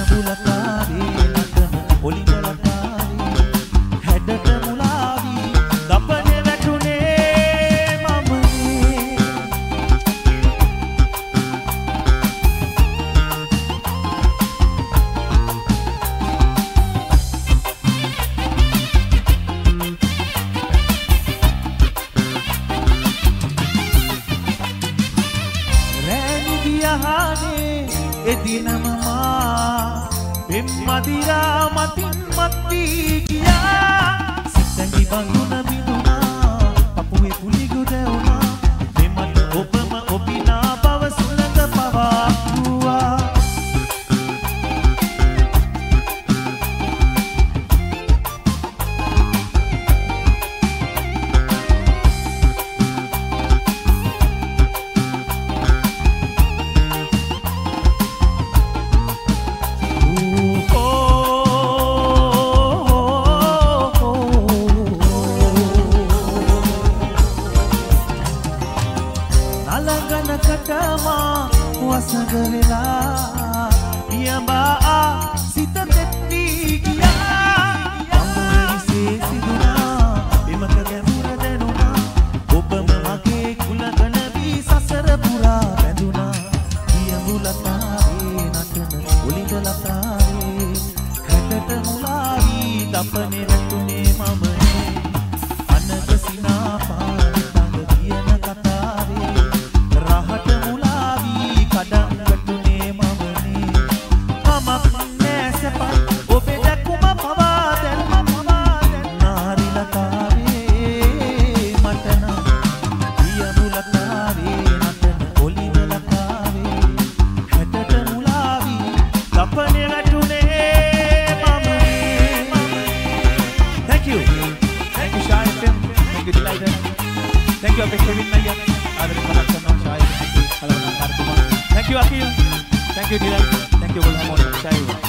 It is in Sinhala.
බුලකාවේ නටන ඔලිවලකාවේ හැඩට මුලාවී දපනේ වැටුනේ මමනේ. එදිනම මා පෙම්මදිරා මතින් මත්වී ගියා. සිතැඟි බඳුන බිඳුනා පපුවේ පුලිගු දැවුනා. මෙමට ඔබම ඔබිනා බව සුළඟ පවාක්කුවා. වසඟ වෙලා පියඹා සිත තෙත්වී ගියා. අමුරවිසේ සිදුනා බිමක ගැඹුර දැනුණා. ඔබම මගේ කුලගන වී සසර පුරා බැඳුනා. පියඹුලතාවේ නටන ඔලිවලතාවේ හැඩට මුලාවී දපනේ වැටුනේ මමනේ. අනග සිනා පාන තඟ කියන කතාවේ රහට මුලාවී කඩන් වැටුනේ මමනේ. මමක් නෑ සැපත් ඔබේ දැකුම පවා දැන් නාරිලතාවේ මට නම් පියඹුලතාවේ නටන ඔලිවලතාවේ හැඩට මුලාවී දපනේ වැටුනේ මමනේ. Thank you Shy FM, thank you Delighter, thank you Abhi Kevin Nayyar, ආදරේ මතක් කරනවා Shy FM. Thank you Akil, thank you Delighter, thank you Gulhamon Shy.